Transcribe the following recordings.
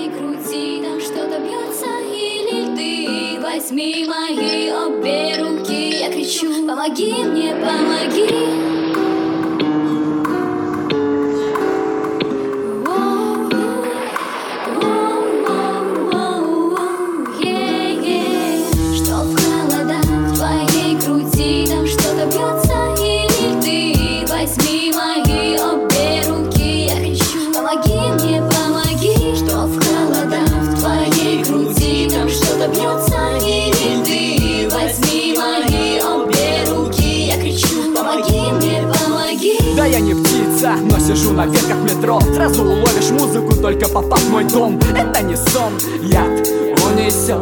твоей груди там что-то бьется, или ты возьми мои обе руки. Я кричу: помоги мне, помоги. Возьми мои обе руки, я кричу: помоги мне, помоги. Что в холодах в твоей груди там что-то бьется, или ты возьми мои обе руки, я кричу: помоги мне, помоги. Да я не птица, но сижу на ветках метро. Сразу уловишь музыку, только попав в мой дом. Это не сон, яд унесет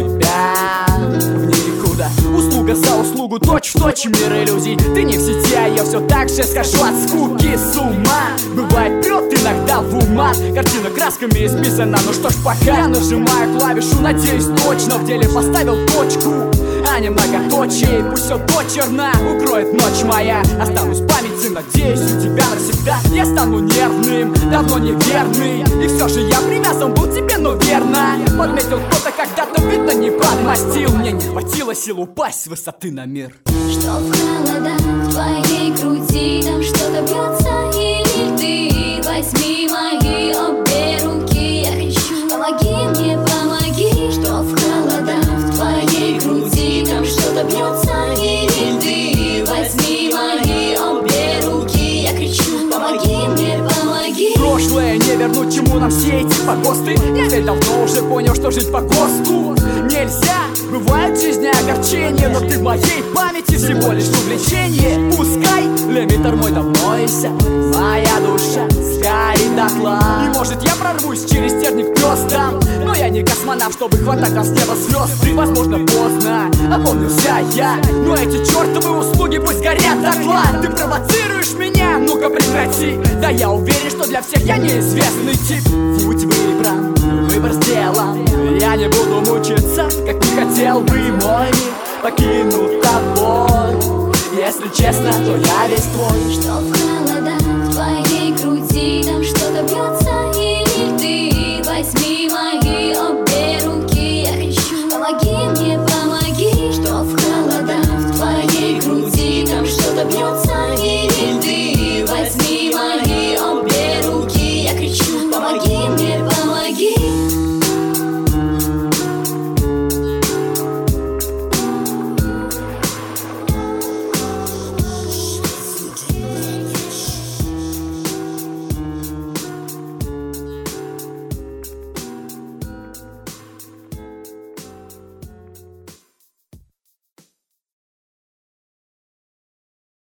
тебя в никуда. Услуга за услугу, точь-в-точь мир иллюзий. Ты не в сети, а я все так же схожу от скуки с ума. Бывает прет иногда в умат, картина красками исписана. Ну что ж, пока я нажимаю клавишу, надеюсь точно в деле поставил точку, а не многоточие. Пусть все дочерно укроет ночь моя. Останусь в памяти, надеюсь, у тебя навсегда. Я стану нервным, давно неверный, и все же я привязан был к тебе, но верно. Подметил кто-то когда-то, видно, не подмастил. Мне не хватило сил упасть с высоты на мир. Что в холодах в твоей груди там что-то бьется, или ты возьми мои обе руки, я кричу: помоги мне, помоги. Что в холодах в твоей груди там что-то бьется, или ты возьми мои обе руки, я кричу: помоги мне, помоги. Прошлое не вернуть, чему нам все эти погосты. Я ведь давно уже понял, что жить по ГОСТу нельзя. Бывают в жизни огорчения, но ты в моей памяти всего лишь увлечение. Пускай лимитер мой давно иссяк, моя душа сгорит дотла. И может я прорвусь через терник к звездам, но я не космонавт, чтобы хватать нам с неба звезды. Возможно, поздно опомнился я, но эти чертовы услуги пусть горят дотла. Ты провоцируешь меня, ну-ка прекрати. Да я уверен, что для всех я неизвестный тип. Путь выбран, выбор сделан, я не буду мучиться, как не хотел бы мой мир покинуть тобой. Если честно, то я весь твой. Что в холодах в твоей груди там что